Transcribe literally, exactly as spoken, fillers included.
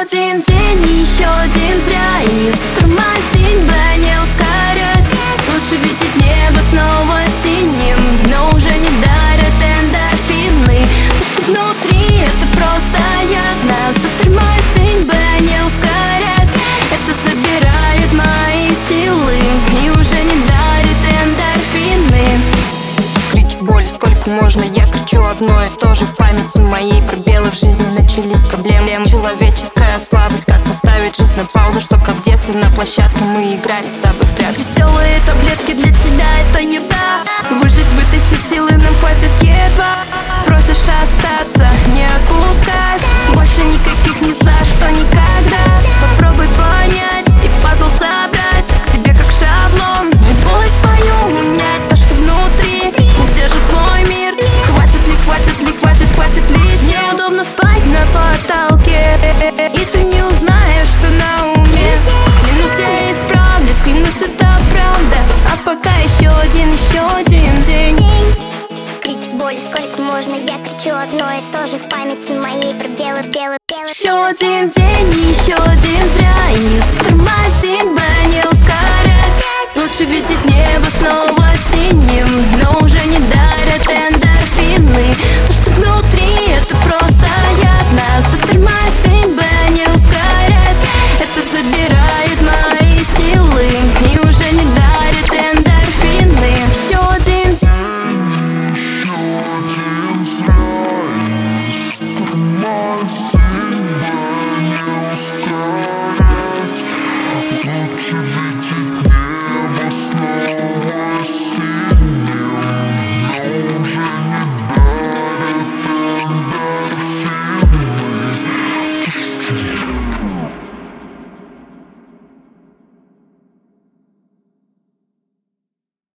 один день, еще один зря. И затормозить бы, не ускорять. Лучше видеть небо снова синим, но уже не дарят эндорфины. То, что внутри, это просто яд. Нас затормозить бы, не ускорять. Это забирает мои силы и уже не дарит эндорфины. Крики боли, сколько можно, я кричу одно и то же. В памяти моей пробелы в жизни начались проблемы. Человеческая слабость, как поставить жизнь на паузу, чтоб как в детстве на площадке мы играли с тобой в прятки. Веселые таблетки для тебя — это еда. Выжить, вытащить силы нам хватит едва. Просишь остаться, не отпускать. Больше никаких ни за что никогда. Попробуй понять и пазл собрать к себе как шаблон. Не боль свою унять, то, что внутри. Где же твой мир? Хватит ли, хватит ли, хватит, хватит ли? Неудобно спать на потолке, и ты не узнаешь, что на уме. Клянусь, я исправлюсь, клянусь, это правда. А пока еще один, еще один день. Крики боли, сколько можно, я кричу одно и то же. В памяти моей пробелы, белый, белый. Еще один день, еще один зря. И затормозить бы, не ускорять. Лучше видеть небо снова